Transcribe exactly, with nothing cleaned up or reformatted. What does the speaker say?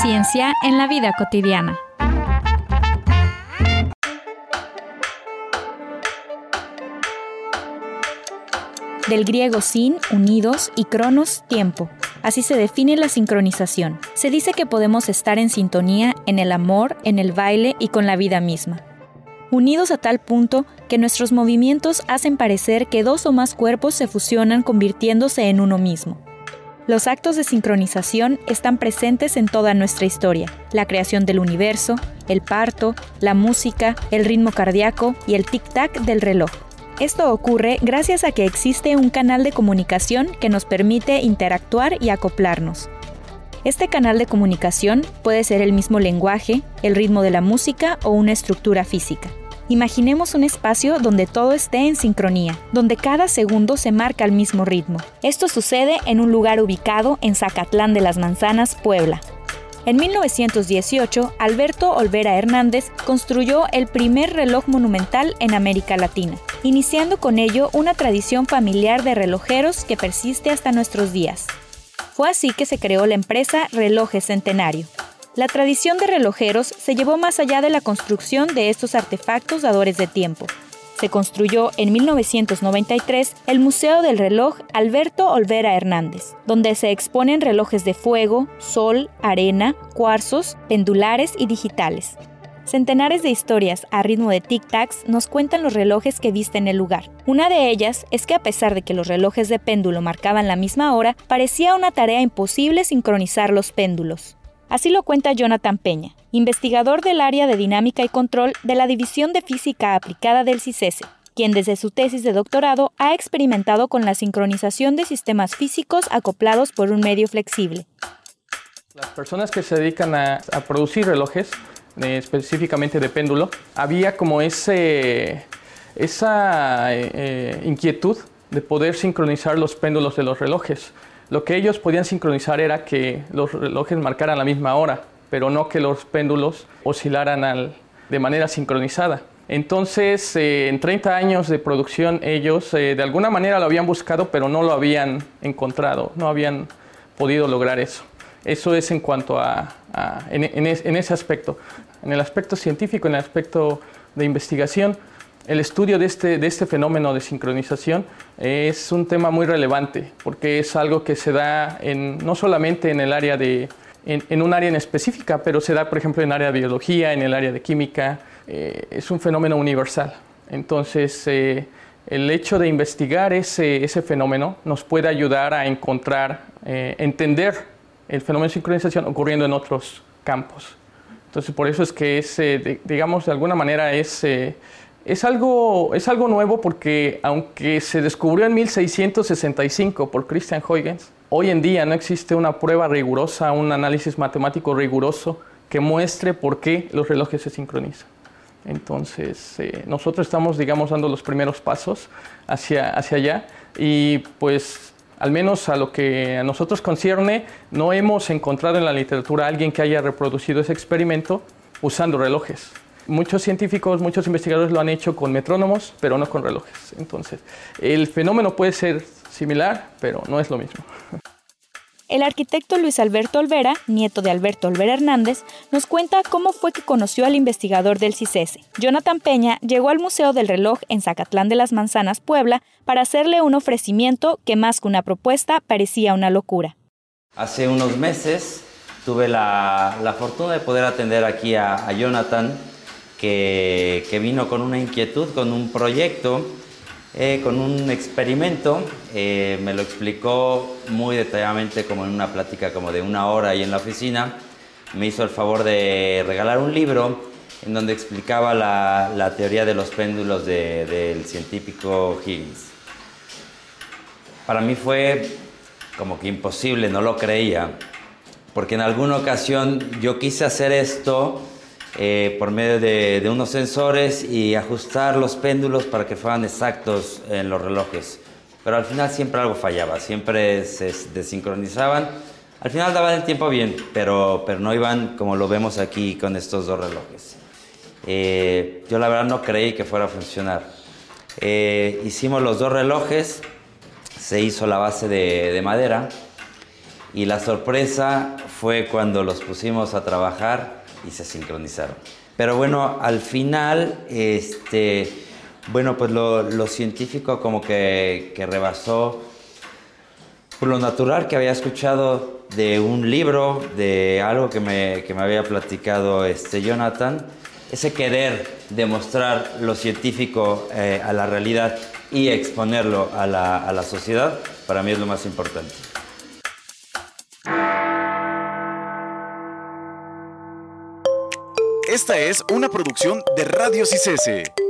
ciencia en la vida cotidiana. Del griego sin, unidos, y cronos, tiempo. Así se define la sincronización. Se dice que podemos estar en sintonía en el amor, en el baile y con la vida misma. Unidos a tal punto que nuestros movimientos hacen parecer que dos o más cuerpos se fusionan convirtiéndose en uno mismo. Los actos de sincronización están presentes en toda nuestra historia. La creación del universo, el parto, la música, el ritmo cardíaco y el tic-tac del reloj. Esto ocurre gracias a que existe un canal de comunicación que nos permite interactuar y acoplarnos. Este canal de comunicación puede ser el mismo lenguaje, el ritmo de la música o una estructura física. Imaginemos un espacio donde todo esté en sincronía, donde cada segundo se marca al mismo ritmo. Esto sucede en un lugar ubicado en Zacatlán de las Manzanas, Puebla. En mil novecientos dieciocho, Alberto Olvera Hernández construyó el primer reloj monumental en América Latina, iniciando con ello una tradición familiar de relojeros que persiste hasta nuestros días. Fue así que se creó la empresa Relojes Centenario. La tradición de relojeros se llevó más allá de la construcción de estos artefactos dadores de tiempo. Se construyó en mil novecientos noventa y tres el Museo del Reloj Alberto Olvera Hernández, donde se exponen relojes de fuego, sol, arena, cuarzos, pendulares y digitales. Centenares de historias a ritmo de tic-tacs nos cuentan los relojes que visten el lugar. Una de ellas es que a pesar de que los relojes de péndulo marcaban la misma hora, parecía una tarea imposible sincronizar los péndulos. Así lo cuenta Jonathan Peña, investigador del área de dinámica y control de la División de Física Aplicada del CICESE, quien desde su tesis de doctorado ha experimentado con la sincronización de sistemas físicos acoplados por un medio flexible. Las personas que se dedican a, a producir relojes, eh, específicamente de péndulo, había como ese, esa eh, inquietud de poder sincronizar los péndulos de los relojes. Lo que ellos podían sincronizar era que los relojes marcaran la misma hora, pero no que los péndulos oscilaran al, de manera sincronizada. Entonces, eh, en treinta años de producción, ellos eh, de alguna manera lo habían buscado, pero no lo habían encontrado, no habían podido lograr eso. Eso es en cuanto a, a en, en, es, en ese aspecto. En el aspecto científico, en el aspecto de investigación, el estudio de este, de este fenómeno de sincronización es un tema muy relevante porque es algo que se da en, no solamente en el área de, en, en un área en específica, pero se da, por ejemplo, en el área de biología, en el área de química. Eh, es un fenómeno universal. Entonces, eh, el hecho de investigar ese, ese fenómeno nos puede ayudar a encontrar, eh, entender el fenómeno de sincronización ocurriendo en otros campos. Entonces, por eso es que es, eh, de, digamos, de alguna manera es... Eh, Es algo, es algo nuevo porque aunque se descubrió en mil seiscientos sesenta y cinco por Christian Huygens, hoy en día no existe una prueba rigurosa, un análisis matemático riguroso que muestre por qué los relojes se sincronizan. Entonces, eh, nosotros estamos, digamos, dando los primeros pasos hacia, hacia allá y pues al menos a lo que a nosotros concierne, no hemos encontrado en la literatura a alguien que haya reproducido ese experimento usando relojes. Muchos científicos, muchos investigadores lo han hecho con metrónomos, pero no con relojes. Entonces, el fenómeno puede ser similar, pero no es lo mismo. El arquitecto Luis Alberto Olvera, nieto de Alberto Olvera Hernández, nos cuenta cómo fue que conoció al investigador del CICESE. Jonathan Peña llegó al Museo del Reloj en Zacatlán de las Manzanas, Puebla, para hacerle un ofrecimiento que más que una propuesta parecía una locura. Hace unos meses tuve la, la fortuna de poder atender aquí a, a Jonathan, Que, que vino con una inquietud, con un proyecto, eh, con un experimento. Eh, me lo explicó muy detalladamente, como en una plática como de una hora ahí en la oficina. Me hizo el favor de regalar un libro en donde explicaba la, la teoría de los péndulos de, del científico Huygens. Para mí fue como que imposible, no lo creía, porque en alguna ocasión yo quise hacer esto Eh, por medio de, de unos sensores y ajustar los péndulos para que fueran exactos en los relojes. Pero al final siempre algo fallaba, siempre se desincronizaban. Al final daban el tiempo bien, pero, pero no iban como lo vemos aquí con estos dos relojes. Eh, yo la verdad no creí que fuera a funcionar. Eh, hicimos los dos relojes, se hizo la base de, de madera y la sorpresa fue cuando los pusimos a trabajar y se sincronizaron. Pero bueno, al final, este, bueno, pues lo, lo científico como que, que rebasó por lo natural que había escuchado de un libro, de algo que me, que me había platicado este Jonathan, ese querer demostrar lo científico eh, a la realidad y exponerlo a la, a la sociedad, para mí es lo más importante. Esta es una producción de Radio Cicese.